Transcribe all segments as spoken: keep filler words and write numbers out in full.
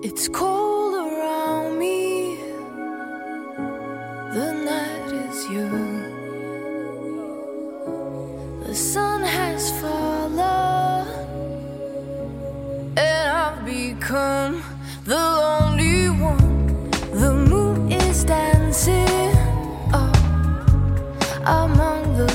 It's cold around me, the night is young, the sun has fallen, and I've become the lonely one. The moon is dancing up among the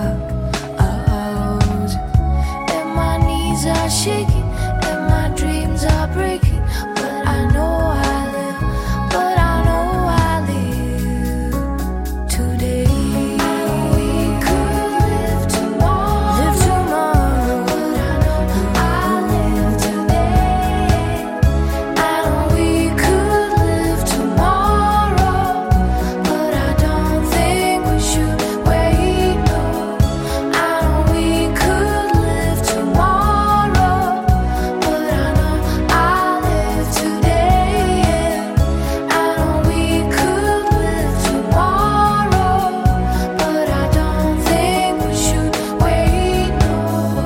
clouds, and my knees are shaking and my dreams are breaking. But I know I live, but I know I live today. We could live tomorrow, live tomorrow, but I know I live today. I know we could live tomorrow, but I don't think we should wait. No, I know we could live tomorrow, but I know I live today. I know we could live tomorrow, but I don't think we should wait. No,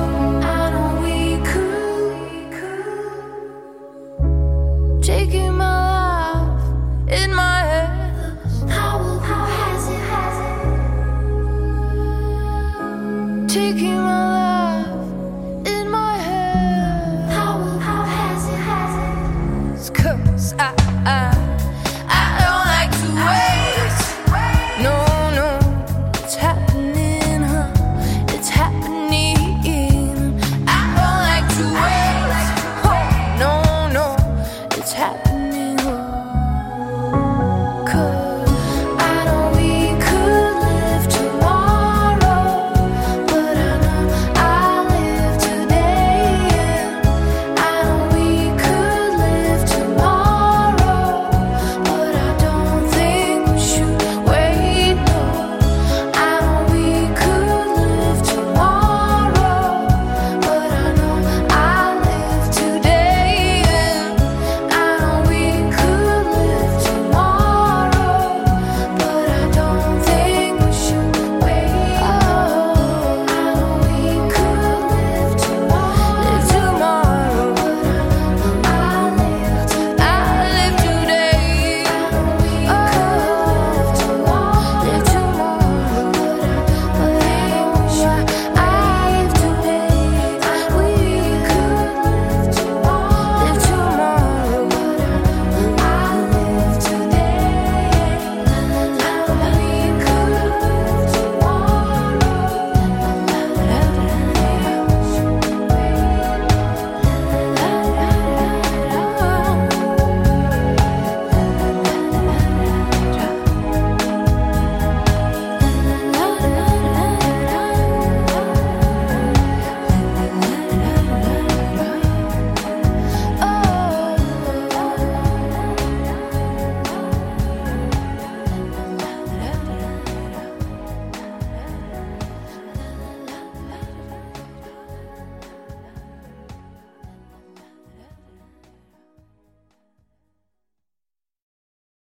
I know we could, taking my